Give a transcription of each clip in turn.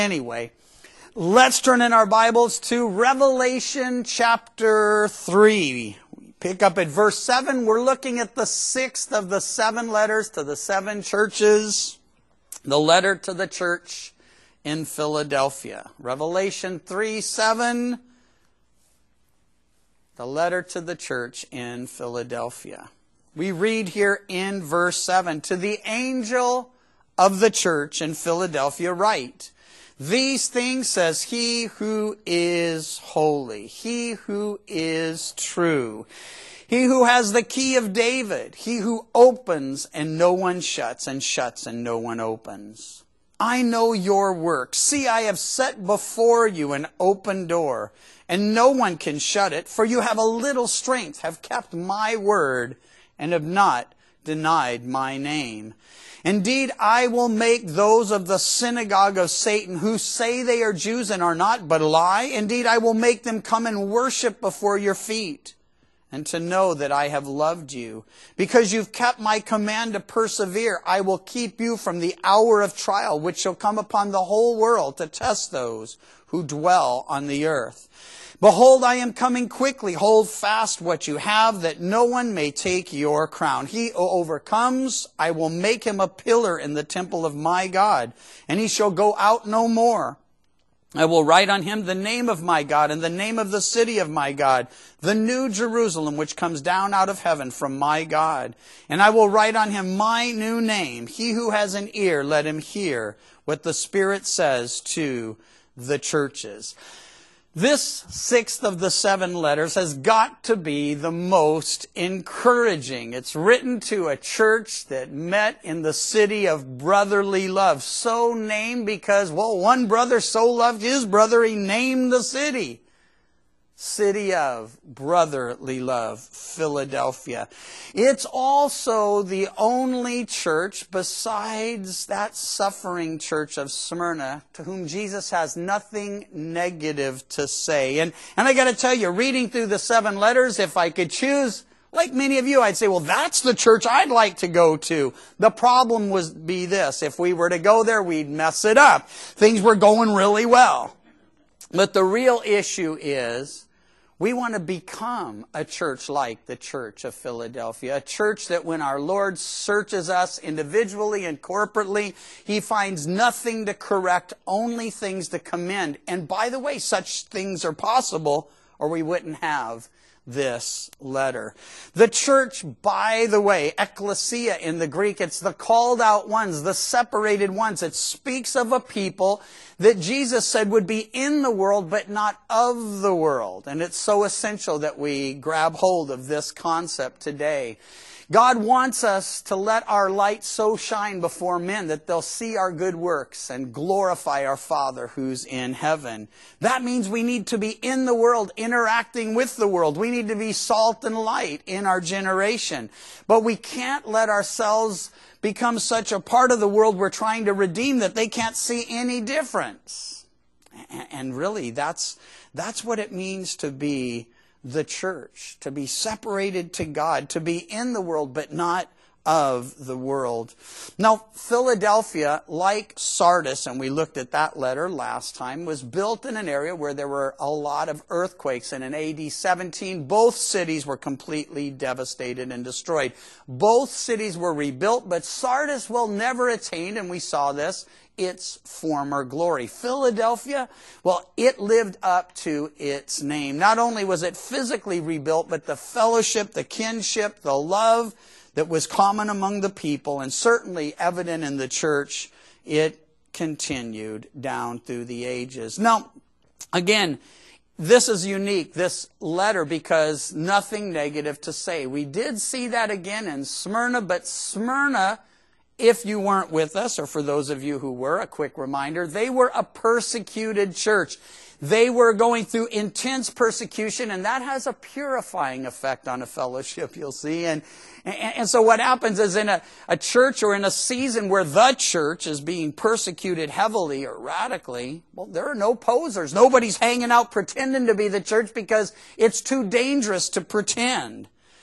Anyway, let's turn in our Bibles to Revelation chapter 3. We pick up at verse 7. We're looking at the sixth of the 7 letters to the 7 churches. The letter to the church in Philadelphia. Revelation 3:7. The letter to the church in Philadelphia. We read here in verse 7, "To the angel of the church in Philadelphia write, These things says he who is holy, he who is true, he who has the key of David, he who opens and no one shuts, and shuts and no one opens. I know your works. See, I have set before you an open door, and no one can shut it, for you have a little strength, have kept my word, and have not denied my name. Indeed, I will make those of the synagogue of Satan who say they are Jews and are not, but lie. Indeed, I will make them come and worship before your feet, and to know that I have loved you. Because you've kept my command to persevere, I will keep you from the hour of trial, which shall come upon the whole world to test those who dwell on the earth. Behold, I am coming quickly. Hold fast what you have, that no one may take your crown. He who overcomes, I will make him a pillar in the temple of my God, and he shall go out no more. I will write on him the name of my God and the name of the city of my God, the new Jerusalem, which comes down out of heaven from my God. And I will write on him my new name. He who has an ear, let him hear what the Spirit says to the churches." This sixth of the 7 letters has got to be the most encouraging. It's written to a church that met in the city of brotherly love. So named because, one brother so loved his brother, he named the city. City of brotherly love, Philadelphia. It's also the only church besides that suffering church of Smyrna to whom Jesus has nothing negative to say. And I got to tell you, reading through the 7 letters, if I could choose, like many of you, I'd say, that's the church I'd like to go to. The problem would be this. If we were to go there, we'd mess it up. Things were going really well. But the real issue is, we want to become a church like the Church of Philadelphia, a church that when our Lord searches us individually and corporately, He finds nothing to correct, only things to commend. And by the way, such things are possible, or we wouldn't have this letter. The church, by the way, ecclesia in the Greek, it's the called out ones, the separated ones. It speaks of a people that Jesus said would be in the world, but not of the world. And it's so essential that we grab hold of this concept today. God wants us to let our light so shine before men that they'll see our good works and glorify our Father who's in heaven. That means we need to be in the world, interacting with the world. We need to be salt and light in our generation. But we can't let ourselves become such a part of the world we're trying to redeem that they can't see any difference. And really, that's what it means to be the church, to be separated to God, to be in the world, but not of the world. Now, Philadelphia, like Sardis, and we looked at that letter last time, was built in an area where there were a lot of earthquakes. And in AD 17, both cities were completely devastated and destroyed. Both cities were rebuilt, but Sardis will never attain, and we saw this, its former glory. Philadelphia, it lived up to its name. Not only was it physically rebuilt, but the fellowship, the kinship, the love that was common among the people, and certainly evident in the church, it continued down through the ages. Now, again, this is unique, this letter, because nothing negative to say. We did see that again in Smyrna, but Smyrna, if you weren't with us, or for those of you who were, a quick reminder, they were a persecuted church. They were going through intense persecution, and that has a purifying effect on a fellowship, you'll see. And so what happens is in a church or in a season where the church is being persecuted heavily or radically, there are no posers. Nobody's hanging out pretending to be the church because it's too dangerous to pretend.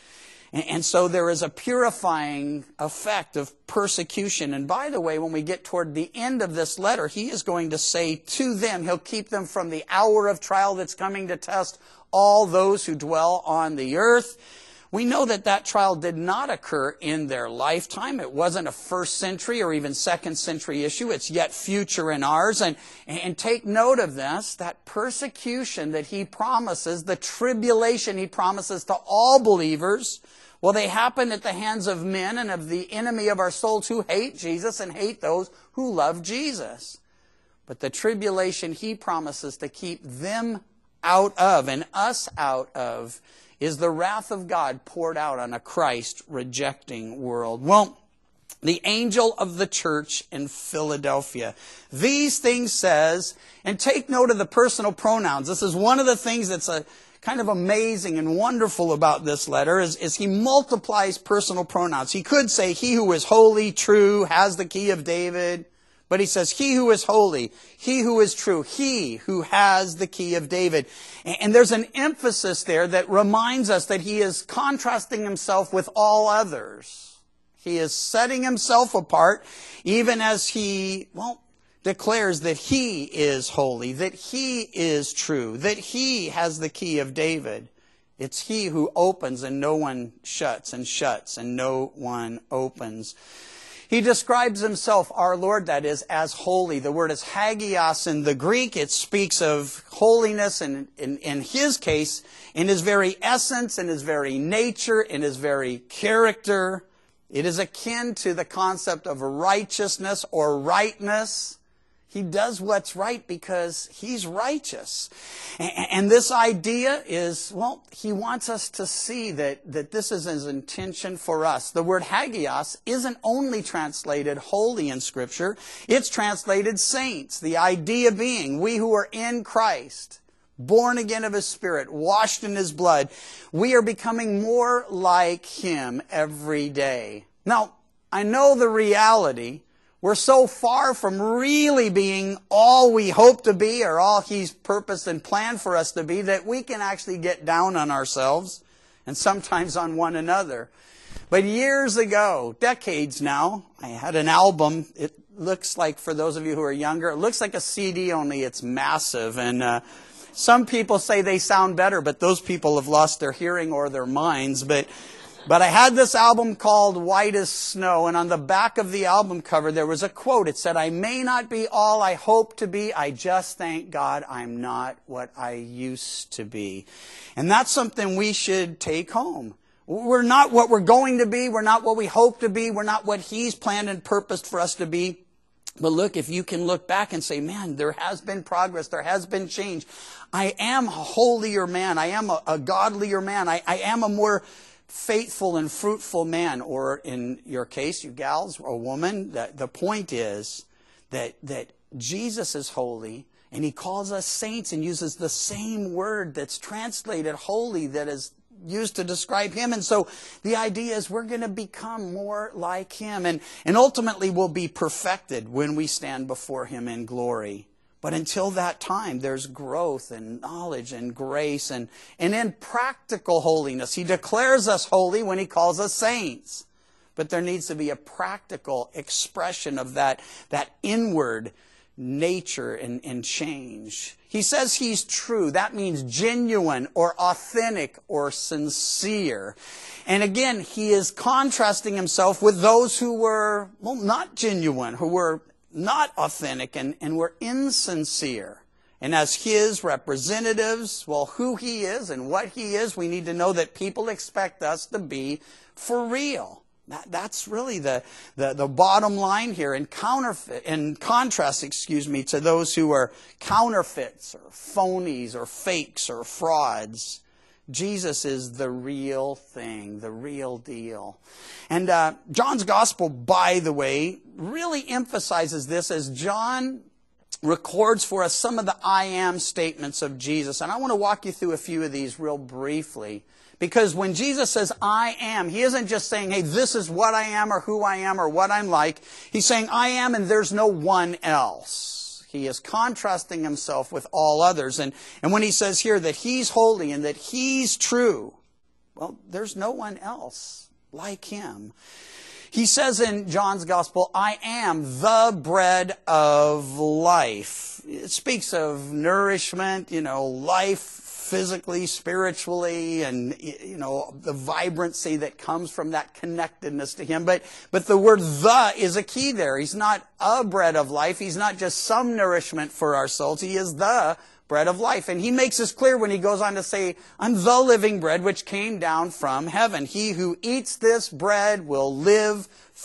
And so there is a purifying effect of persecution. And by the way, when we get toward the end of this letter, he is going to say to them, he'll keep them from the hour of trial that's coming to test all those who dwell on the earth. We know that that trial did not occur in their lifetime. It wasn't a first century or even second century issue. It's yet future in ours. And take note of this, that persecution that he promises, the tribulation he promises to all believers, well, they happen at the hands of men and of the enemy of our souls who hate Jesus and hate those who love Jesus. But the tribulation he promises to keep them out of and us out of is the wrath of God poured out on a Christ-rejecting world. Well, the angel of the church in Philadelphia. These things says, and take note of the personal pronouns. This is one of the things that's a kind of amazing and wonderful about this letter is he multiplies personal pronouns. He could say, he who is holy, true, has the key of David. But he says, he who is holy, he who is true, he who has the key of David. And there's an emphasis there that reminds us that he is contrasting himself with all others. He is setting himself apart, even as he, declares that he is holy, that he is true, that he has the key of David. It's he who opens and no one shuts, and shuts and no one opens. He describes himself, our Lord, that is, as holy. The word is hagios in the Greek. It speaks of holiness, and in his case, in his very essence, in his very nature, in his very character. It is akin to the concept of righteousness or rightness. He does what's right because he's righteous. And this idea is, he wants us to see that this is his intention for us. The word hagios isn't only translated holy in Scripture, it's translated saints. The idea being, we who are in Christ, born again of his Spirit, washed in his blood, we are becoming more like him every day. Now, I know the reality. We're so far from really being all we hope to be or all he's purposed and planned for us to be that we can actually get down on ourselves and sometimes on one another. But years ago, decades now, I had an album. It looks like, for those of you who are younger, it looks like a CD, only it's massive. And some people say they sound better, but those people have lost their hearing or their minds. But I had this album called White as Snow, and on the back of the album cover there was a quote. It said, I may not be all I hope to be, I just thank God I'm not what I used to be. And that's something we should take home. We're not what we're going to be, we're not what we hope to be, we're not what he's planned and purposed for us to be. But look, if you can look back and say, man, there has been progress, there has been change. I am a holier man, I am a godlier man, I am a more faithful and fruitful man, or in your case, you gals, a woman. The point is that Jesus is holy, and he calls us saints and uses the same word that's translated holy that is used to describe him. And so the idea is we're going to become more like him, and ultimately we'll be perfected when we stand before him in glory. But until that time, there's growth and knowledge and grace and in practical holiness. He declares us holy when he calls us saints. But there needs to be a practical expression of that inward nature and change. He says he's true. That means genuine or authentic or sincere. And again, he is contrasting himself with those who were, not genuine, who were not authentic and were insincere. And as his representatives, who he is and what he is, we need to know that people expect us to be for real. That's really the bottom line here. In contrast, to those who are counterfeits or phonies or fakes or frauds, Jesus is the real thing, the real deal. And John's Gospel, by the way, really emphasizes this as John records for us some of the I am statements of Jesus. And I want to walk you through a few of these real briefly. Because when Jesus says, I am, he isn't just saying, hey, this is what I am or who I am or what I'm like. He's saying, I am and there's no one else. He is contrasting himself with all others. And when he says here that he's holy and that he's true, Well, there's no one else like him. He says in John's Gospel, I am the bread of life. It speaks of nourishment, life physically, spiritually, and, the vibrancy that comes from that connectedness to him. But the word the is a key there. He's not a bread of life. He's not just some nourishment for our souls. He is the bread of life. And he makes this clear when he goes on to say, I'm the living bread which came down from heaven. He who eats this bread will live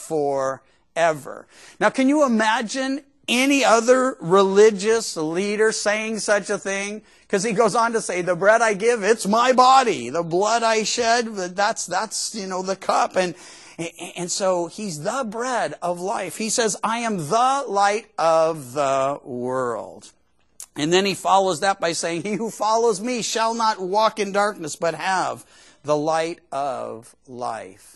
forever. Now, can you imagine any other religious leader saying such a thing? Because he goes on to say, the bread I give, it's my body. The blood I shed, that's the cup. And so he's the bread of life. He says, I am the light of the world. And then he follows that by saying, he who follows me shall not walk in darkness, but have the light of life.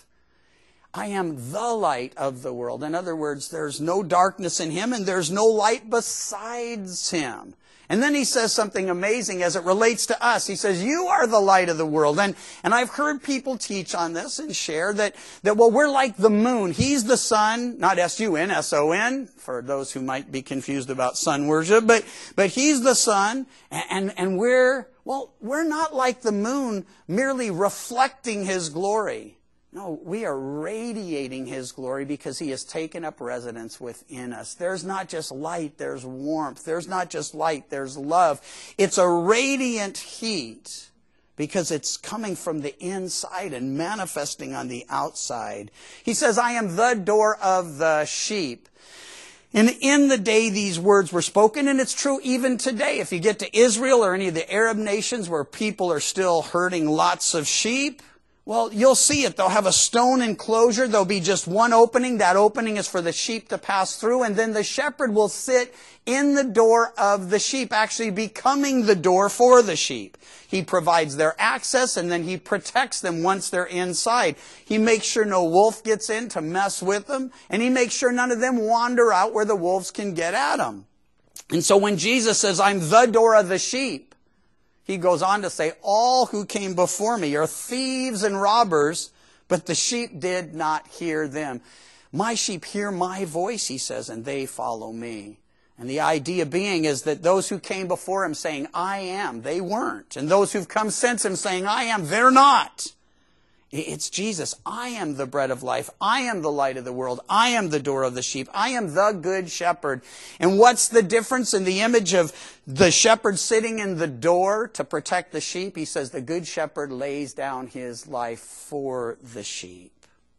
I am the light of the world. In other words, there's no darkness in him and there's no light besides him. And then he says something amazing as it relates to us. He says, you are the light of the world. And I've heard people teach on this and share that we're like the moon. He's the sun, not S-U-N, S-O-N, for those who might be confused about sun worship. But he's the sun, and we're not like the moon, merely reflecting his glory. No, we are radiating his glory because he has taken up residence within us. There's not just light, there's warmth. There's not just light, there's love. It's a radiant heat because it's coming from the inside and manifesting on the outside. He says, I am the door of the sheep. And in the day these words were spoken, and it's true even today. If you get to Israel or any of the Arab nations where people are still herding lots of sheep, well, you'll see it. They'll have a stone enclosure. There'll be just one opening. That opening is for the sheep to pass through. And then the shepherd will sit in the door of the sheep, actually becoming the door for the sheep. He provides their access, and then he protects them once they're inside. He makes sure no wolf gets in to mess with them, and he makes sure none of them wander out where the wolves can get at them. And so when Jesus says, I'm the door of the sheep, he goes on to say, all who came before me are thieves and robbers, but the sheep did not hear them. My sheep hear my voice, he says, and they follow me. And the idea being is that those who came before him saying, I am, they weren't. And those who've come since him saying, I am, they're not. It's Jesus. I am the bread of life. I am the light of the world. I am the door of the sheep. I am the good shepherd. And what's the difference in the image of the shepherd sitting in the door to protect the sheep? He says the good shepherd lays down his life for the sheep.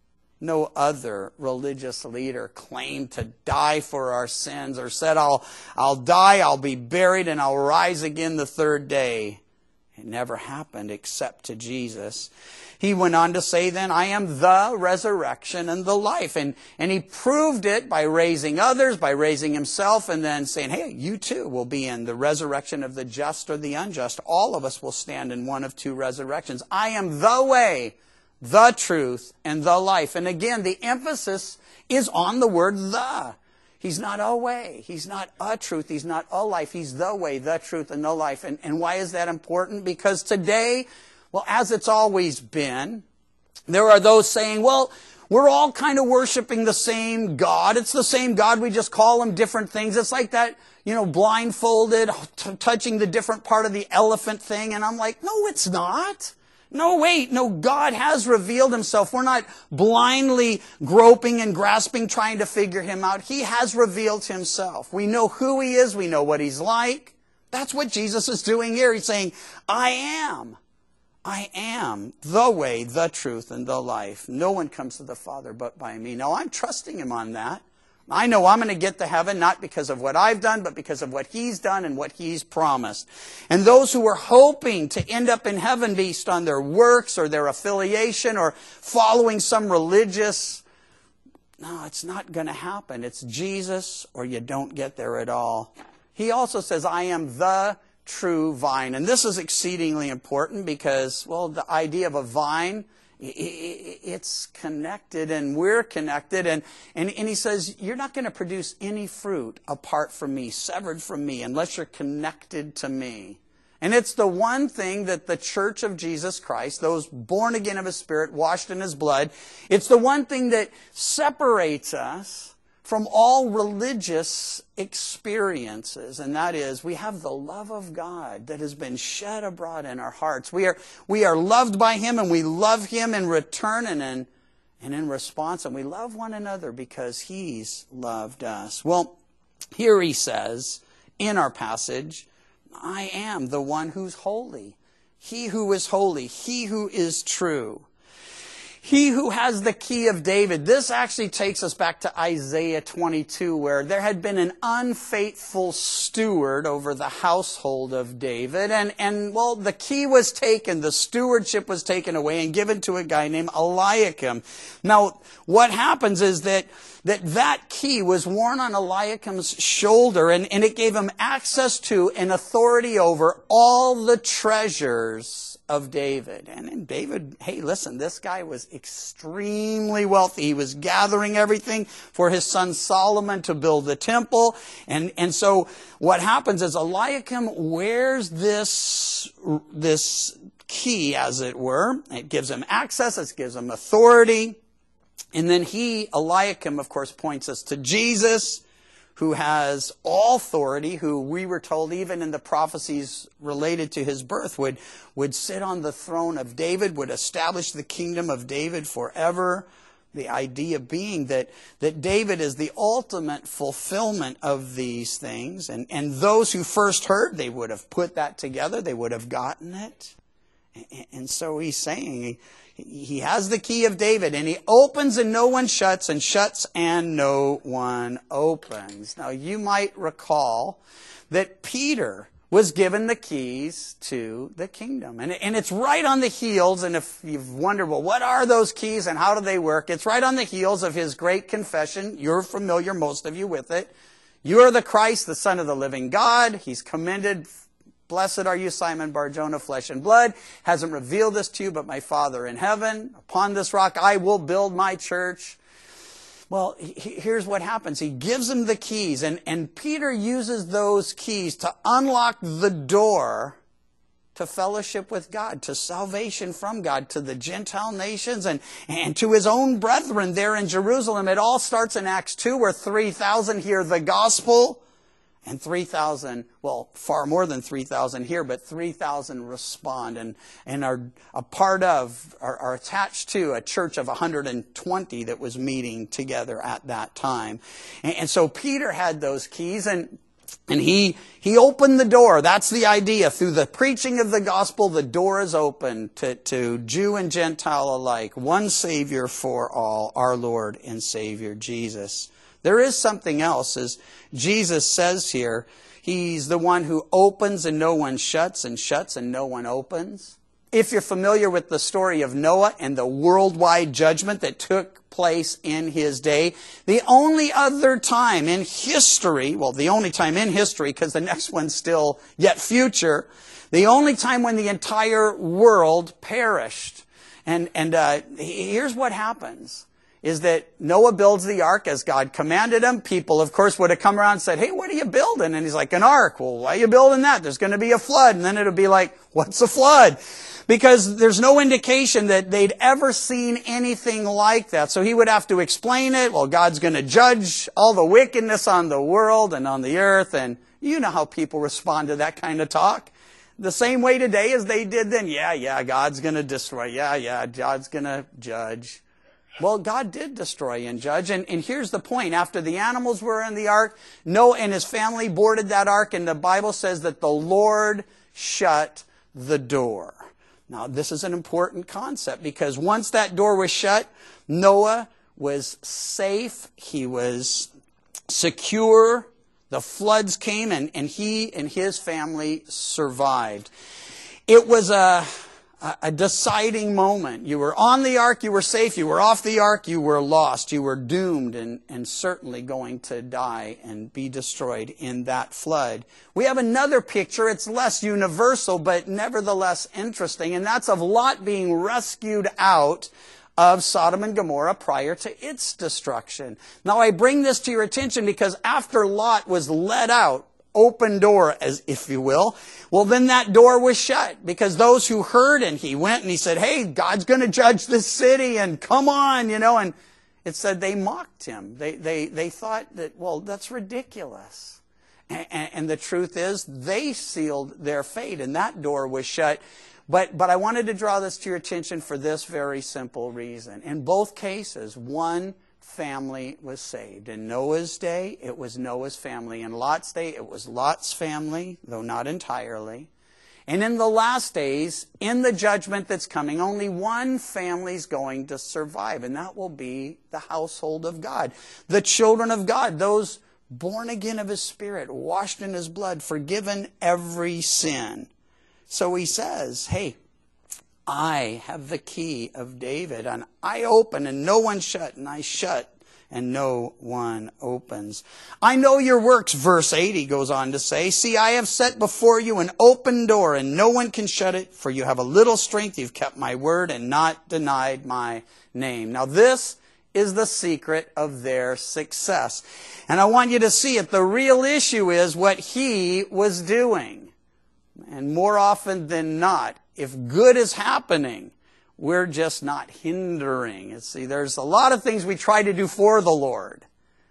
No other religious leader claimed to die for our sins or said, I'll die, I'll be buried, and I'll rise again the third day. It never happened except to Jesus. He went on to say then, I am the resurrection and the life. And he proved it by raising others, by raising himself, and then saying, hey, you too will be in the resurrection of the just or the unjust. All of us will stand in one of two resurrections. I am the way, the truth, and the life. And again, the emphasis is on the word the. He's not a way. He's not a truth. He's not a life. He's the way, the truth, and the life. And why is that important? Because today, well, as it's always been, there are those saying, well, we're all kind of worshiping the same God. It's the same God. We just call him different things. It's like that, blindfolded, touching the different part of the elephant thing. And I'm like, no, it's not. No, wait, no, God has revealed himself. We're not blindly groping and grasping, trying to figure him out. He has revealed himself. We know who he is. We know what he's like. That's what Jesus is doing here. He's saying, I am the way, the truth, and the life. No one comes to the Father but by me. Now, I'm trusting him on that. I know I'm going to get to heaven not because of what I've done, but because of what he's done and what he's promised. And those who are hoping to end up in heaven based on their works or their affiliation or following some religious, no, it's not going to happen. It's Jesus or you don't get there at all. He also says, I am the true vine. And this is exceedingly important because, well, the idea of a vine, it's connected and we're connected. And he says, you're not going to produce any fruit apart from me, severed from me, unless you're connected to me. And it's the one thing that the church of Jesus Christ, those born again of His Spirit, washed in His blood, it's the one thing that separates us from all religious experiences. And that is, we have the love of God that has been shed abroad in our hearts. We are loved by Him, and we love Him in return and in response. And we love one another because He's loved us. Well, here he says in our passage, I am the one who's holy. He who is holy. He who is true. He who has the key of David. This actually takes us back to Isaiah 22, where there had been an unfaithful steward over the household of David. And well, the key was taken, the stewardship was taken away and given to a guy named Eliakim. Now, what happens is that key was worn on Eliakim's shoulder, and it gave him access to and authority over all the treasures of David. And David, hey, listen, this guy was extremely wealthy. He was gathering everything for his son Solomon to build the temple. And so what happens is Eliakim wears this key, as it were. It gives him access. It gives him authority. And then Eliakim, of course, points us to Jesus, who has all authority, who we were told even in the prophecies related to his birth would sit on the throne of David, would establish the kingdom of David forever. The idea being that David is the ultimate fulfillment of these things. And those who first heard, they would have put that together. They would have gotten it. And so he's saying he has the key of David, and he opens and no one shuts, and shuts and no one opens. Now, you might recall that Peter was given the keys to the kingdom. And it's right on the heels, and if you've wondered, well, what are those keys and how do they work? It's right on the heels of his great confession. You're familiar, most of you, with it. You are the Christ, the Son of the living God. He's commended. Blessed are you, Simon Bar-Jonah, flesh and blood hasn't revealed this to you, but my Father in heaven. Upon this rock I will build my church. Well, here's what happens. He gives him the keys, and Peter uses those keys to unlock the door to fellowship with God, to salvation from God, to the Gentile nations, and to his own brethren there in Jerusalem. It all starts in Acts 2, where 3,000 hear the gospel. And 3,000, well, far more than 3,000 here, but 3,000 respond and are a part of, are attached to a church of 120 that was meeting together at that time. And so Peter had those keys, and he opened the door. That's the idea. Through the preaching of the gospel, the door is open to Jew and Gentile alike. One Savior for all, our Lord and Savior Jesus. There is something else, as Jesus says here. He's the one who opens and no one shuts, and shuts and no one opens. If you're familiar with the story of Noah and the worldwide judgment that took place in his day, the only other time in history, well, the only time in history, because the next one's still yet future, the only time when the entire world perished. And here's what happens. Is that Noah builds the ark as God commanded him. People, of course, would have come around and said, hey, what are you building? And he's like, an ark. Well, why are you building that? There's going to be a flood. And then it'll be like, what's a flood? Because there's no indication that they'd ever seen anything like that. So he would have to explain it. Well, God's going to judge all the wickedness on the world and on the earth. And you know how people respond to that kind of talk. The same way today as they did then. Yeah, God's going to destroy. Yeah, God's going to judge. Well, God did destroy and judge. And here's the point. After the animals were in the ark, Noah and his family boarded that ark, and the Bible says that the Lord shut the door. Now, this is an important concept, because once that door was shut, Noah was safe. He was secure. The floods came, and he and his family survived. It was a deciding moment. You were on the ark, you were safe. You were off the ark, you were lost. You were doomed and certainly going to die and be destroyed in that flood. We have another picture. It's less universal, but nevertheless interesting, and that's of Lot being rescued out of Sodom and Gomorrah prior to its destruction. Now, I bring this to your attention because after Lot was led out open door, as if you will. Well, then that door was shut, because those who heard, and he went and he said, hey, God's going to judge this city, and come on, and it said they mocked him. They thought that, well, that's ridiculous. And the truth is, they sealed their fate, and that door was shut. But I wanted to draw this to your attention for this very simple reason. In both cases, one family was saved. In Noah's day, it was Noah's family. In Lot's day, it was Lot's family, though not entirely. And in the last days, in the judgment that's coming, only one family's going to survive, and that will be the household of God. The children of God, those born again of His Spirit, washed in His blood, forgiven every sin. So he says, hey, I have the key of David, and I open and no one shut, and I shut and no one opens. I know your works, verse 80 goes on to say, see, I have set before you an open door, and no one can shut it, for you have a little strength, you've kept my word and not denied my name. Now this is the secret of their success. And I want you to see it. The real issue is what he was doing. And more often than not, if good is happening, we're just not hindering. You see, there's a lot of things we try to do for the Lord.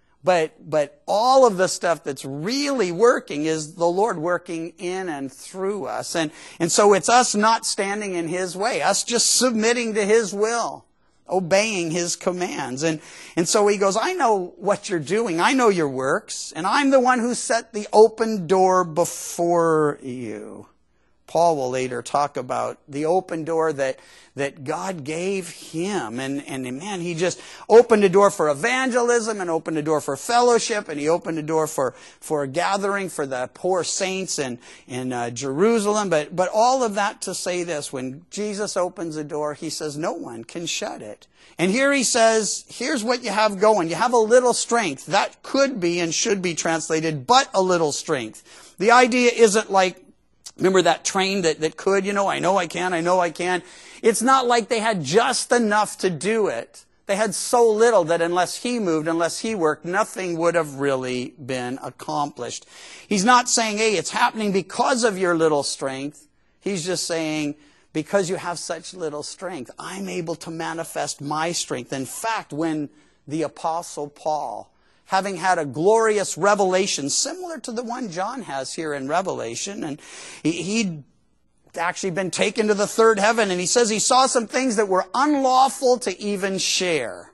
But all of the stuff that's really working is the Lord working in and through us. And so it's us not standing in His way, us just submitting to His will, obeying His commands. And so he goes, I know what you're doing. I know your works. And I'm the one who set the open door before you. Paul will later talk about the open door that God gave him. And man, he just opened a door for evangelism and opened a door for fellowship, and he opened a door for a gathering for the poor saints in Jerusalem. But all of that to say this, when Jesus opens a door, he says no one can shut it. And here he says, here's what you have going. You have a little strength. That could be and should be translated, but a little strength. The idea isn't like, remember that train that could, I know I can. It's not like they had just enough to do it. They had so little that unless he moved, unless he worked, nothing would have really been accomplished. He's not saying, hey, it's happening because of your little strength. He's just saying, because you have such little strength, I'm able to manifest my strength. In fact, when the Apostle Paul, having had a glorious revelation similar to the one John has here in Revelation, and he'd actually been taken to the third heaven, and he says he saw some things that were unlawful to even share.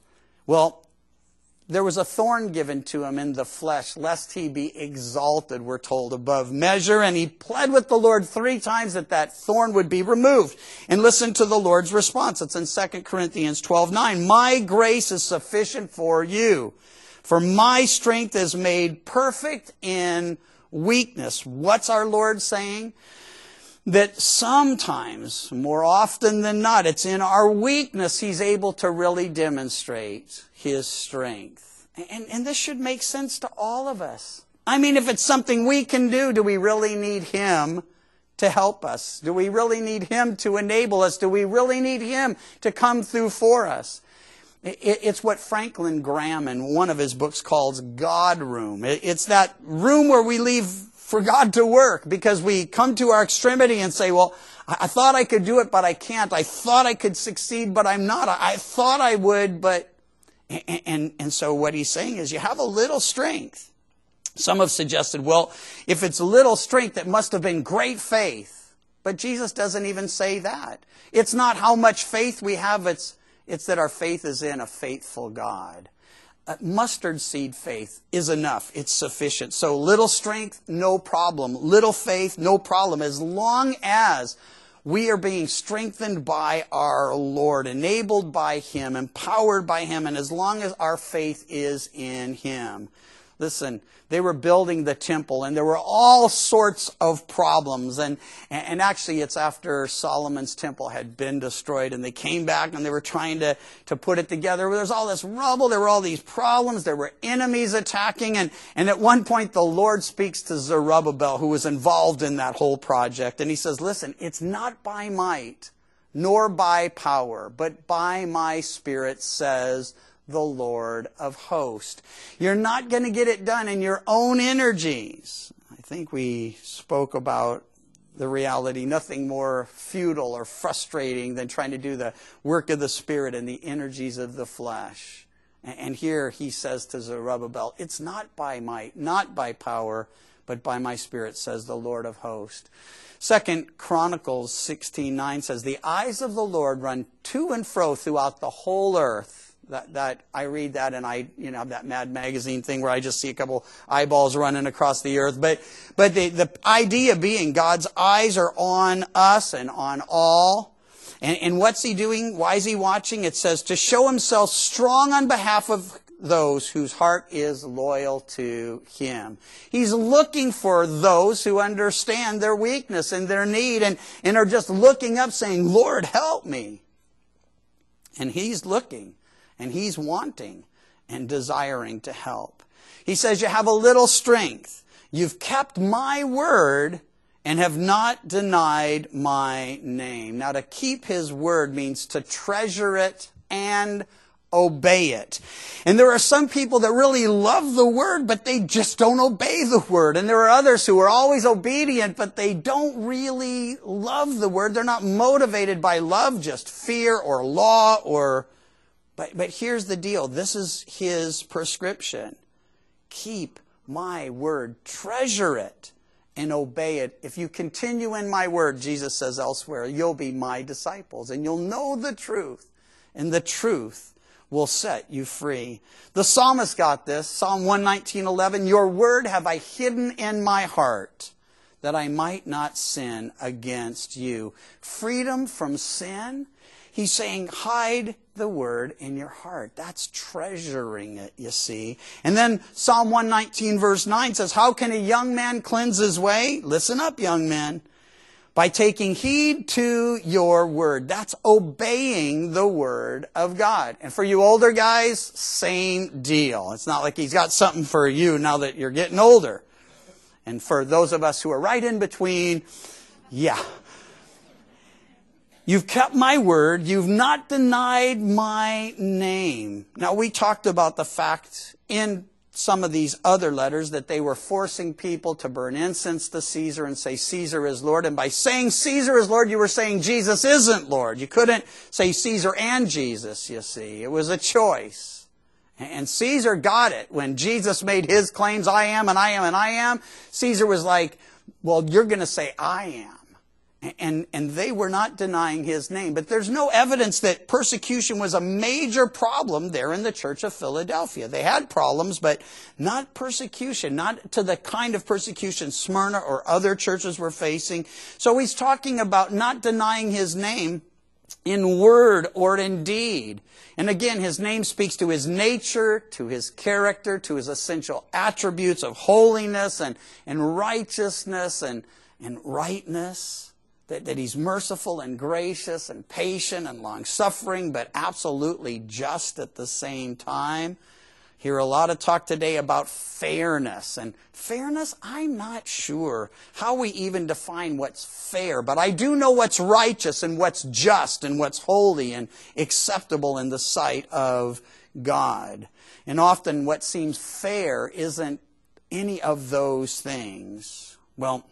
Well, there was a thorn given to him in the flesh, lest he be exalted, we're told, above measure. And he pled with the Lord 3 times that thorn would be removed. And listen to the Lord's response. It's in 2 Corinthians 12:9. My grace is sufficient for you, for my strength is made perfect in weakness. What's our Lord saying? That sometimes, more often than not, it's in our weakness He's able to really demonstrate His strength. And this should make sense to all of us. I mean, if it's something we can do we really need Him to help us? Do we really need Him to enable us? Do we really need Him to come through for us? It's what Franklin Graham in one of his books calls God room. It's that room where we leave for God to work, because we come to our extremity and say, well, I thought I could do it, but I can't. I thought I could succeed, but I'm not. I thought I would, but... And so what he's saying is you have a little strength. Some have suggested, well, if it's little strength, it must have been great faith. But Jesus doesn't even say that. It's not how much faith we have, it's that our faith is in a faithful God. Mustard seed faith is enough. It's sufficient. So little strength, no problem. Little faith, no problem. As long as we are being strengthened by our Lord, enabled by Him, empowered by Him, and as long as our faith is in Him. Listen, they were building the temple, and there were all sorts of problems. And actually, it's after Solomon's temple had been destroyed, and they came back, and they were trying to put it together. There's all this rubble. There were all these problems. There were enemies attacking. And at one point, the Lord speaks to Zerubbabel, who was involved in that whole project. And He says, listen, it's not by might, nor by power, but by my Spirit, says the Lord of hosts. You're not going to get it done in your own energies. think we spoke about the reality, nothing more futile or frustrating than trying to do the work of the Spirit and the energies of the flesh. And here he says to Zerubbabel, it's not by might, not by power, but by my Spirit, says the Lord of hosts. 2 Chronicles 16:9 says, the eyes of the Lord run to and fro throughout the whole earth. That I read that and I have that Mad Magazine thing where I just see a couple eyeballs running across the earth. But the idea being God's eyes are on us and on all. And what's he doing? Why is he watching? It says to show himself strong on behalf of those whose heart is loyal to him. He's looking for those who understand their weakness and their need and are just looking up saying, Lord, help me. And he's looking and he's wanting and desiring to help. He says, you have a little strength. You've kept my word and have not denied my name. Now, to keep his word means to treasure it and obey it. And there are some people that really love the word, but they just don't obey the word. And there are others who are always obedient, but they don't really love the word. They're not motivated by love, just fear or law or... But here's the deal. This is his prescription. Keep my word. Treasure it and obey it. If you continue in my word, Jesus says elsewhere, you'll be my disciples and you'll know the truth. And the truth will set you free. The psalmist got this. Psalm 119:11. Your word have I hidden in my heart that I might not sin against you. Freedom from sin. He's saying, hide the word in your heart. That's treasuring it, you see. And then Psalm 119 verse 9 says, how can a young man cleanse his way? Listen up, young men. By taking heed to your word. That's obeying the word of God. And for you older guys, same deal. It's not like he's got something for you now that you're getting older. And for those of us who are right in between, yeah. You've kept my word. You've not denied my name. Now, we talked about the fact in some of these other letters that they were forcing people to burn incense to Caesar and say Caesar is Lord. And by saying Caesar is Lord, you were saying Jesus isn't Lord. You couldn't say Caesar and Jesus, you see. It was a choice. And Caesar got it. When Jesus made his claims, I am and I am and I am, Caesar was like, well, you're going to say I am. And they were not denying his name. But there's no evidence that persecution was a major problem there in the Church of Philadelphia. They had problems, but not persecution, not to the kind of persecution Smyrna or other churches were facing. So he's talking about not denying his name in word or in deed. And again, his name speaks to his nature, to his character, to his essential attributes of holiness and righteousness and rightness. That he's merciful and gracious and patient and long-suffering, but absolutely just at the same time. Hear a lot of talk today about fairness. And fairness, I'm not sure how we even define what's fair. But I do know what's righteous and what's just and what's holy and acceptable in the sight of God. And often what seems fair isn't any of those things. Well,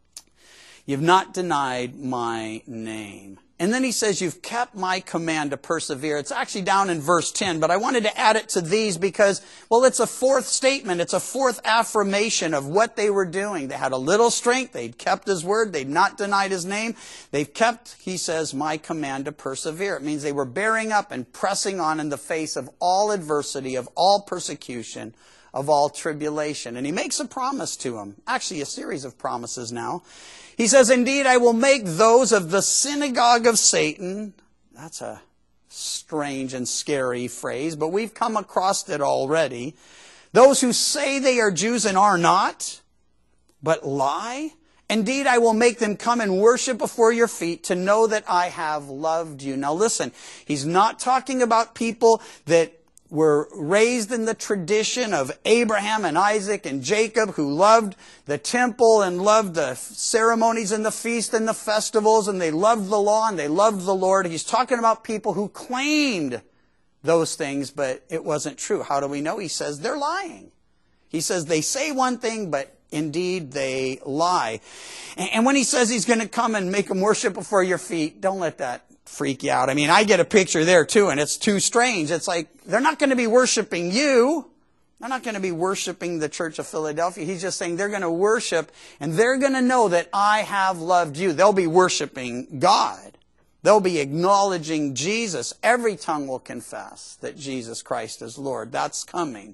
you've not denied my name. And then he says, you've kept my command to persevere. It's actually down in verse 10, but I wanted to add it to these because, well, it's a fourth statement. It's a fourth affirmation of what they were doing. They had a little strength. They'd kept his word. They'd not denied his name. They've kept, he says, my command to persevere. It means they were bearing up and pressing on in the face of all adversity, of all persecution, of all tribulation. And he makes a promise to them. Actually, a series of promises now. He says, indeed, I will make those of the synagogue of Satan. That's a strange and scary phrase, but we've come across it already. Those who say they are Jews and are not, but lie. Indeed, I will make them come and worship before your feet to know that I have loved you. Now listen, he's not talking about people that were raised in the tradition of Abraham and Isaac and Jacob, who loved the temple and loved the ceremonies and the feast and the festivals, and they loved the law and they loved the Lord. He's talking about people who claimed those things, but it wasn't true. How do we know? He says they're lying. He says they say one thing, but indeed they lie. And when he says he's going to come and make them worship before your feet, don't let that freak you out. I mean, I get a picture there too, and it's too strange. It's like, they're not going to be worshiping you. They're not going to be worshiping the Church of Philadelphia. He's just saying they're going to worship, and they're going to know that I have loved you. They'll be worshiping God. They'll be acknowledging Jesus. Every tongue will confess that Jesus Christ is Lord. That's coming.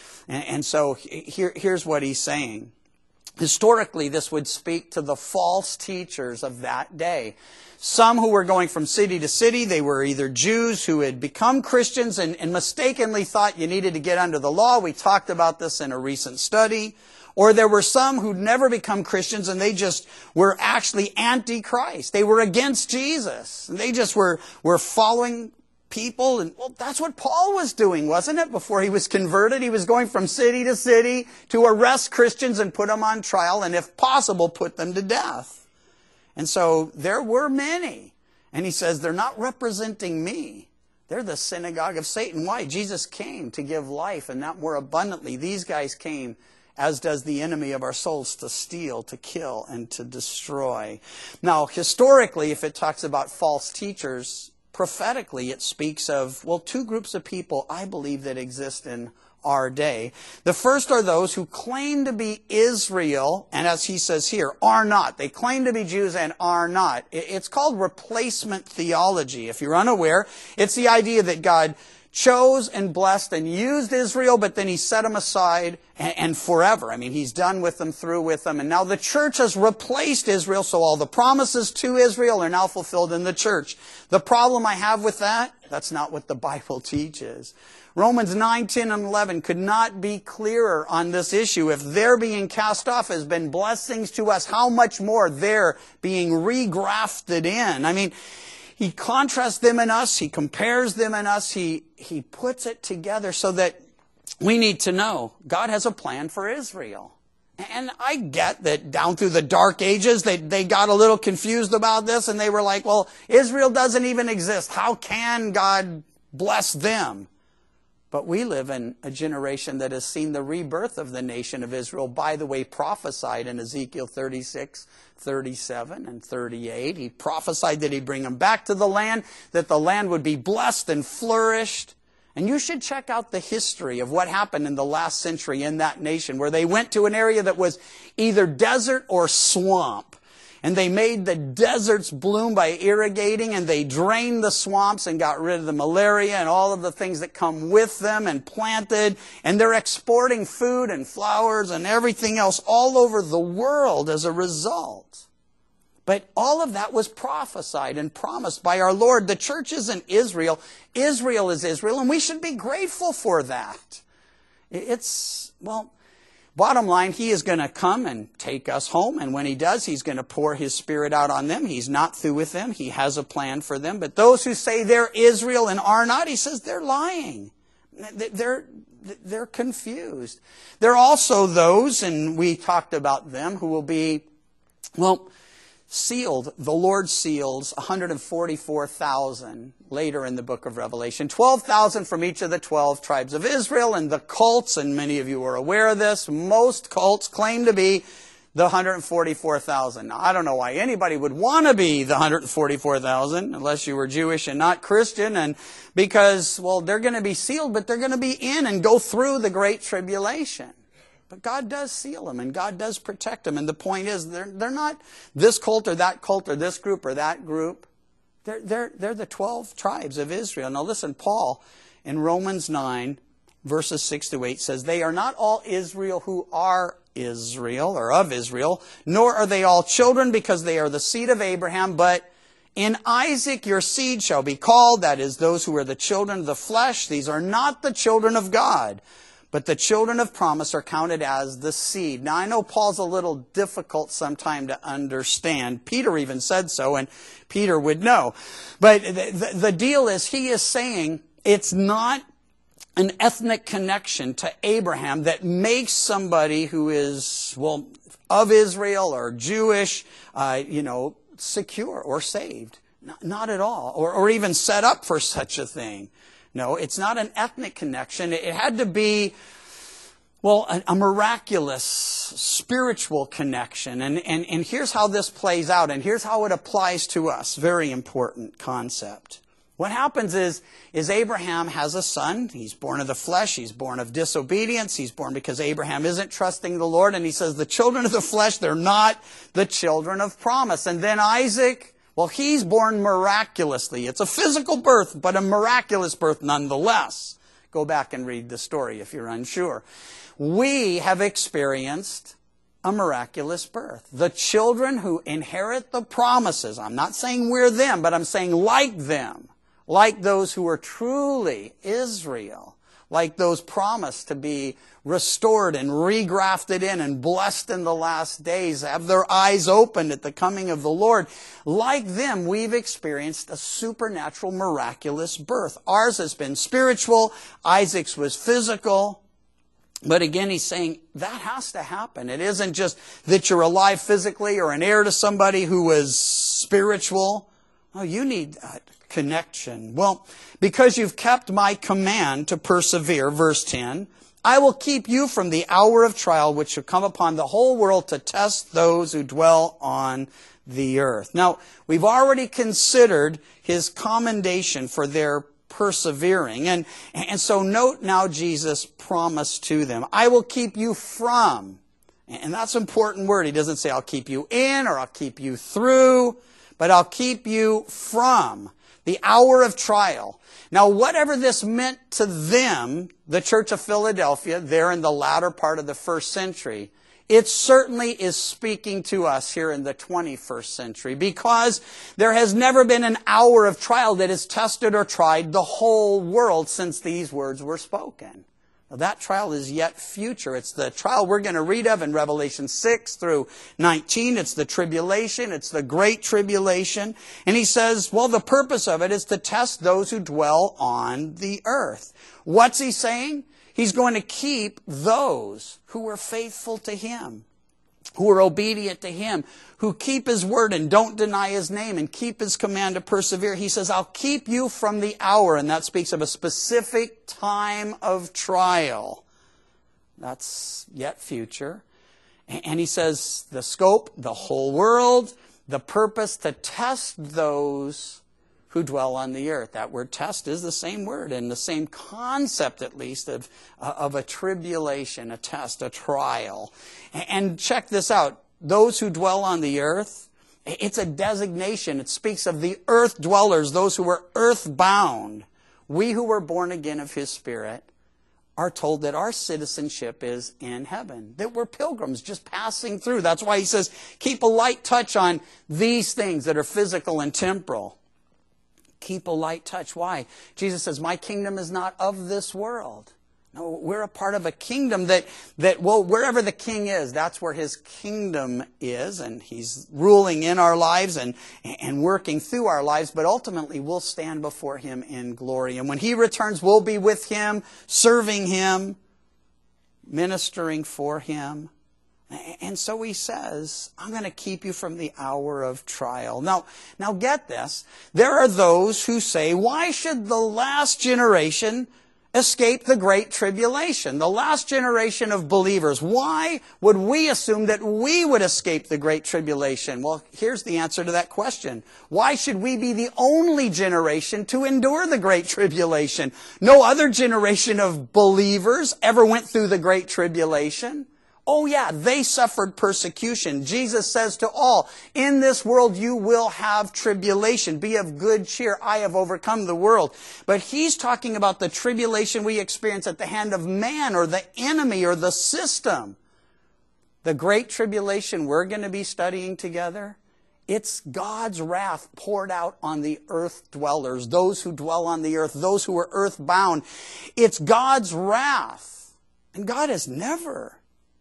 And so here's what he's saying. Historically, this would speak to the false teachers of that day. Some who were going from city to city, they were either Jews who had become Christians and mistakenly thought you needed to get under the law. We talked about this in a recent study. Or there were some who'd never become Christians and they just were actually anti-Christ. They were against Jesus. And they just were following people. And well, that's what Paul was doing, wasn't it? Before he was converted, he was going from city to city to arrest Christians and put them on trial and, if possible, put them to death. And so there were many. And he says, they're not representing me. They're the synagogue of Satan. Why? Jesus came to give life, and that more abundantly. These guys came, as does the enemy of our souls, to steal, to kill, and to destroy. Now, historically, if it talks about false teachers, prophetically it speaks of, well, two groups of people, I believe, that exist in our day. The first are those who claim to be Israel, and as he says here, are not. They claim to be Jews and are not. It's called replacement theology. If you're unaware, it's the idea that God chose and blessed and used Israel, but then he set them aside and forever. I mean, he's done with them, through with them, and now the church has replaced Israel, so all the promises to Israel are now fulfilled in the church. The problem I have with that, that's not what the Bible teaches. Romans 9, 10, and 11 could not be clearer on this issue. If their being cast off has been blessings to us, how much more their being regrafted in? I mean, he contrasts them and us. He compares them and us. He puts it together so that we need to know God has a plan for Israel. And I get that down through the dark ages, they got a little confused about this, and they were like, well, Israel doesn't even exist. How can God bless them? But we live in a generation that has seen the rebirth of the nation of Israel, by the way, prophesied in Ezekiel 36, 37, and 38. He prophesied that he'd bring them back to the land, that the land would be blessed and flourished. And you should check out the history of what happened in the last century in that nation, where they went to an area that was either desert or swamp. And they made the deserts bloom by irrigating, and they drained the swamps and got rid of the malaria and all of the things that come with them, and planted. And they're exporting food and flowers and everything else all over the world as a result. But all of that was prophesied and promised by our Lord. The church isn't Israel. Israel is Israel, and we should be grateful for that. Bottom line, he is going to come and take us home, and when he does, he's going to pour his Spirit out on them. He's not through with them. He has a plan for them. But those who say they're Israel and are not, he says they're lying. They're confused. There are also those, and we talked about them, who will be, sealed. The Lord seals 144,000 later in the book of Revelation. 12,000 from each of the 12 tribes of Israel. And the cults, and many of you are aware of this, most cults claim to be the 144,000. Now, I don't know why anybody would want to be the 144,000 unless you were Jewish and not Christian. And because, they're going to be sealed, but they're going to be in and go through the Great Tribulation. But God does seal them, and God does protect them. And the point is, they're not this cult or this group or that group. They're the 12 tribes of Israel. Now listen, Paul in Romans 9, verses 6 to 8 says, they are not all Israel who are Israel or of Israel, nor are they all children, because they are the seed of Abraham, but in Isaac your seed shall be called, that is, those who are the children of the flesh. These are not the children of God, but the children of promise are counted as the seed. Now, I know Paul's a little difficult sometime to understand. Peter even said so, and Peter would know. But the deal is, he is saying it's not an ethnic connection to Abraham that makes somebody who is, of Israel or Jewish, secure or saved. Not at all. Or even set up for such a thing. No, it's not an ethnic connection. It had to be Well, a miraculous spiritual connection. And here's how this plays out, and here's how it applies to us. Very important concept. What happens is Abraham has a son. He's born of the flesh. He's born of disobedience. He's born because Abraham isn't trusting the Lord. And he says the children of the flesh, they're not the children of promise. And then Isaac, well, he's born miraculously. It's a physical birth, but a miraculous birth nonetheless. Go back and read the story if you're unsure. We have experienced a miraculous birth. The children who inherit the promises, I'm not saying we're them, but I'm saying like them, like those who are truly Israel, like those promised to be restored and regrafted in and blessed in the last days, have their eyes opened at the coming of the Lord. Like them, we've experienced a supernatural, miraculous birth. Ours has been spiritual. Isaac's was physical. But again, he's saying that has to happen. It isn't just that you're alive physically or an heir to somebody who is spiritual. Oh, you need a connection. Well, because you've kept my command to persevere, verse 10, I will keep you from the hour of trial which shall come upon the whole world to test those who dwell on the earth. Now, we've already considered his commendation for their persevering. And so note now Jesus' promise to them. I will keep you from, and that's an important word. He doesn't say I'll keep you in or I'll keep you through, but I'll keep you from the hour of trial. Now, whatever this meant to them, the Church of Philadelphia, there in the latter part of the first century, it certainly is speaking to us here in the 21st century, because there has never been an hour of trial that has tested or tried the whole world since these words were spoken. Now, that trial is yet future. It's the trial we're going to read of in Revelation 6 through 19. It's the tribulation. It's the great tribulation. And he says, well, the purpose of it is to test those who dwell on the earth. What's he saying? He's going to keep those who are faithful to him, who are obedient to him, who keep his word and don't deny his name and keep his command to persevere. He says, I'll keep you from the hour, and that speaks of a specific time of trial. That's yet future. And he says the scope, the whole world, the purpose to test those who dwell on the earth. That word test is the same word and the same concept, at least, of a tribulation, a test, a trial. And check this out. Those who dwell on the earth, it's a designation. It speaks of the earth dwellers, those who are earthbound. We who were born again of his Spirit are told that our citizenship is in heaven, that we're pilgrims just passing through. That's why he says, keep a light touch on these things that are physical and temporal. Keep a light touch. Why? Jesus says, my kingdom is not of this world. No, we're a part of a kingdom that well, wherever the king is, that's where his kingdom is, and he's ruling in our lives and working through our lives, but ultimately we'll stand before him in glory. And when he returns, we'll be with him, serving him, ministering for him. And so he says, I'm going to keep you from the hour of trial. Now get this. There are those who say, why should the last generation escape the great tribulation? The last generation of believers, why would we assume that we would escape the great tribulation? Well, here's the answer to that question. Why should we be the only generation to endure the great tribulation? No other generation of believers ever went through the great tribulation. Oh yeah, they suffered persecution. Jesus says to all, in this world you will have tribulation. Be of good cheer. I have overcome the world. But he's talking about the tribulation we experience at the hand of man or the enemy or the system. The great tribulation we're going to be studying together, it's God's wrath poured out on the earth dwellers, those who dwell on the earth, those who are earthbound. It's God's wrath. And God has never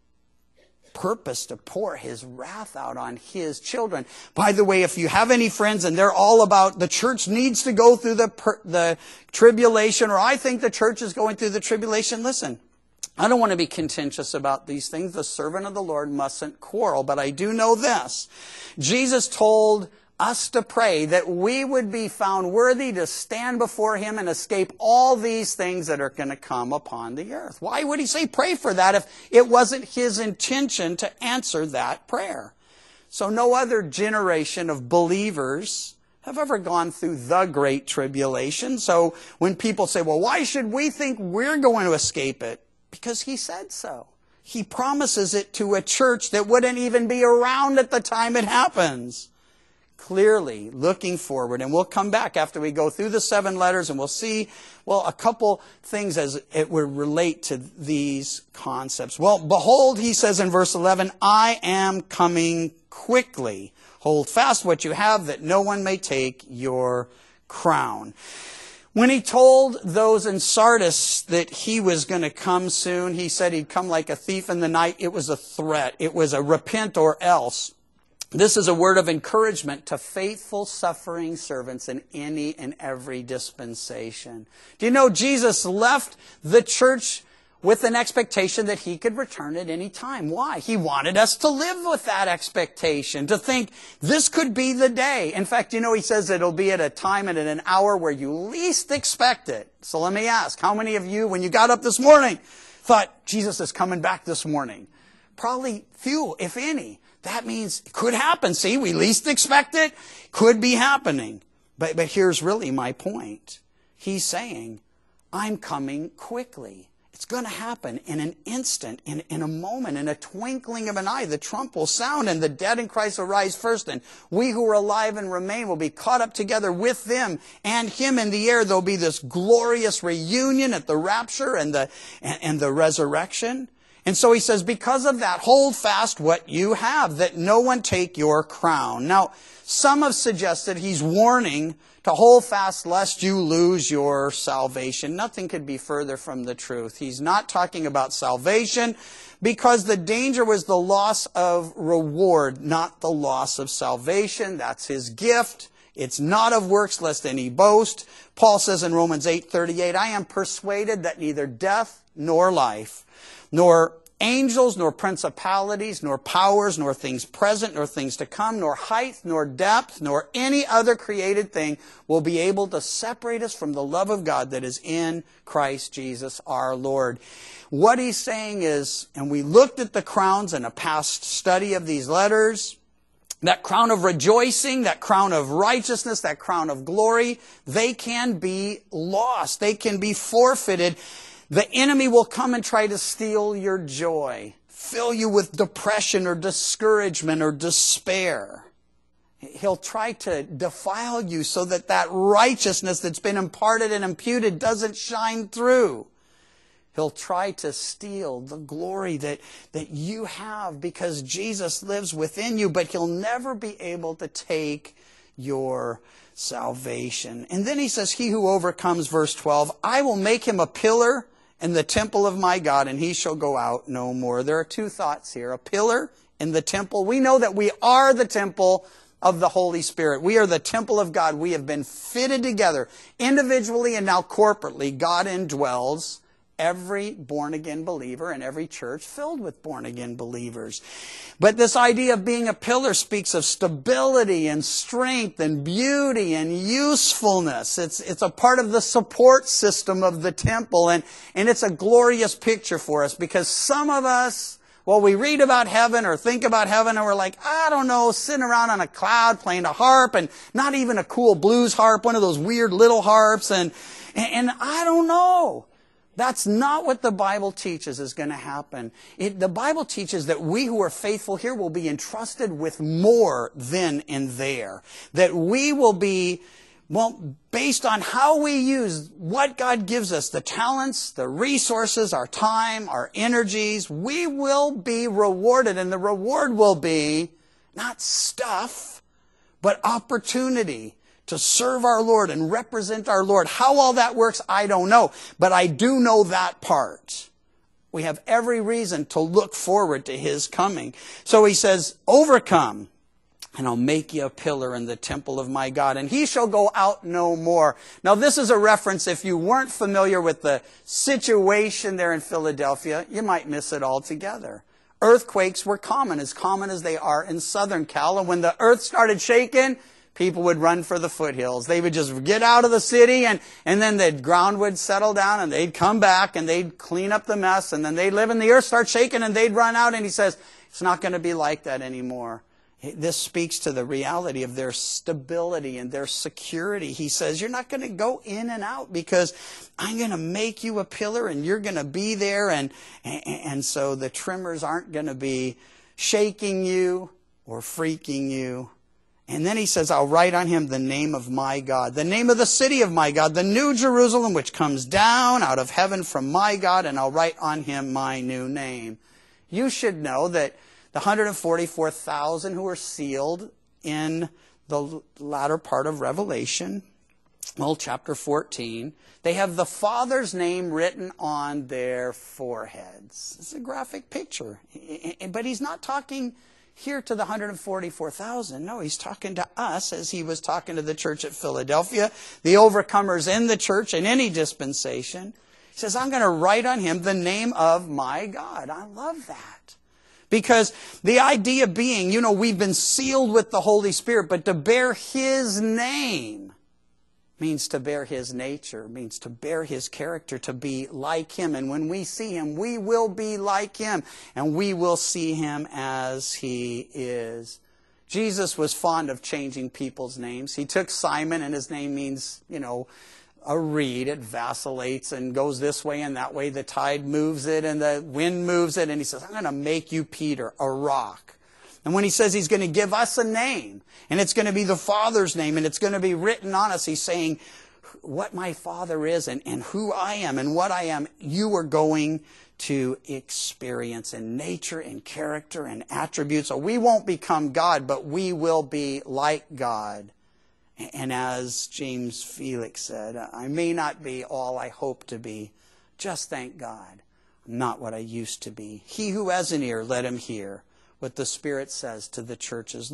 purpose to pour his wrath out on his children. By the way, if you have any friends and they're all about the church needs to go through the tribulation, or I think the church is going through the tribulation, listen, I don't want to be contentious about these things. The servant of the Lord mustn't quarrel, but I do know this. Jesus told us to pray that we would be found worthy to stand before him and escape all these things that are going to come upon the earth. Why would he say pray for that if it wasn't his intention to answer that prayer? So no other generation of believers have ever gone through the Great Tribulation. So when people say, well, why should we think we're going to escape it? Because he said so. He promises it to a church that wouldn't even be around at the time it happens. Clearly looking forward, and we'll come back after we go through the 7 letters and we'll see, well, a couple things as it would relate to these concepts. Well, behold, he says in verse 11, I am coming quickly. Hold fast what you have, that no one may take your crown. When he told those in Sardis that he was going to come soon, he said he'd come like a thief in the night. It was a threat. It was a repent or else. This is a word of encouragement to faithful suffering servants in any and every dispensation. Do you know Jesus left the church with an expectation that he could return at any time? Why? He wanted us to live with that expectation, to think this could be the day. In fact, he says it'll be at a time and at an hour where you least expect it. So let me ask, how many of you, when you got up this morning, thought Jesus is coming back this morning? Probably few, if any. That means it could happen. See, we least expect it. Could be happening. But here's really my point. He's saying, I'm coming quickly. It's going to happen in an instant, in a moment, in a twinkling of an eye. The trump will sound and the dead in Christ will rise first. And we who are alive and remain will be caught up together with them and him in the air. There'll be this glorious reunion at the rapture and the resurrection. And so he says, because of that, hold fast what you have, that no one take your crown. Now, some have suggested he's warning to hold fast lest you lose your salvation. Nothing could be further from the truth. He's not talking about salvation because the danger was the loss of reward, not the loss of salvation. That's his gift. It's not of works lest any boast. Paul says in Romans 8:38, I am persuaded that neither death nor life, nor angels, nor principalities, nor powers, nor things present, nor things to come, nor height, nor depth, nor any other created thing will be able to separate us from the love of God that is in Christ Jesus our Lord. What he's saying is, and we looked at the crowns in a past study of these letters, that crown of rejoicing, that crown of righteousness, that crown of glory, they can be lost. They can be forfeited. The enemy will come and try to steal your joy, fill you with depression or discouragement or despair. He'll try to defile you so that that righteousness that's been imparted and imputed doesn't shine through. He'll try to steal the glory that you have because Jesus lives within you, but he'll never be able to take your salvation. And then he says, he who overcomes, verse 12, I will make him a pillar in the temple of my God, and he shall go out no more. There are 2 thoughts here. A pillar in the temple. We know that we are the temple of the Holy Spirit. We are the temple of God. We have been fitted together individually and now corporately. God indwells every born-again believer and every church filled with born-again believers. But this idea of being a pillar speaks of stability and strength and beauty and usefulness. It's a part of the support system of the temple, and it's a glorious picture for us because some of us, well, we read about heaven or think about heaven and we're like, I don't know, sitting around on a cloud playing a harp, and not even a cool blues harp, one of those weird little harps, and I don't know. That's not what the Bible teaches is going to happen. The Bible teaches that we who are faithful here will be entrusted with more then and there. That we will be, well, based on how we use what God gives us, the talents, the resources, our time, our energies, we will be rewarded. And the reward will be not stuff, but opportunity to serve our Lord and represent our Lord. How all that works, I don't know. But I do know that part. We have every reason to look forward to his coming. So he says, overcome, and I'll make you a pillar in the temple of my God, and he shall go out no more. Now this is a reference, if you weren't familiar with the situation there in Philadelphia, you might miss it altogether. Earthquakes were common as they are in Southern Cal, and when the earth started shaking, people would run for the foothills. They would just get out of the city, and then the ground would settle down, and they'd come back, and they'd clean up the mess, and then they'd live, and the earth start shaking, and they'd run out. And he says, it's not going to be like that anymore. This speaks to the reality of their stability and their security. He says, you're not going to go in and out because I'm going to make you a pillar and you're going to be there. And so the tremors aren't going to be shaking you or freaking you. And then he says, I'll write on him the name of my God, the name of the city of my God, the new Jerusalem, which comes down out of heaven from my God, and I'll write on him my new name. You should know that the 144,000 who were sealed in the latter part of Revelation, well, chapter 14, they have the Father's name written on their foreheads. It's a graphic picture. But he's not talking here to the 144,000. No, he's talking to us as he was talking to the church at Philadelphia, the overcomers in the church in any dispensation. He says, I'm going to write on him the name of my God. I love that. Because the idea being, we've been sealed with the Holy Spirit, but to bear his name means to bear his nature, means to bear his character, to be like him. And when we see him, we will be like him, and we will see him as he is. Jesus was fond of changing people's names. He took Simon, and his name means, a reed. It vacillates and goes this way and that way. The tide moves it and the wind moves it. And he says, I'm going to make you Peter, a rock. And when he says he's going to give us a name, and it's going to be the Father's name, and it's going to be written on us, he's saying what my Father is and who I am and what I am, you are going to experience in nature and character and attributes. So we won't become God, but we will be like God. And as James Felix said, I may not be all I hope to be. Just thank God, I'm not what I used to be. He who has an ear, let him hear what the Spirit says to the churches.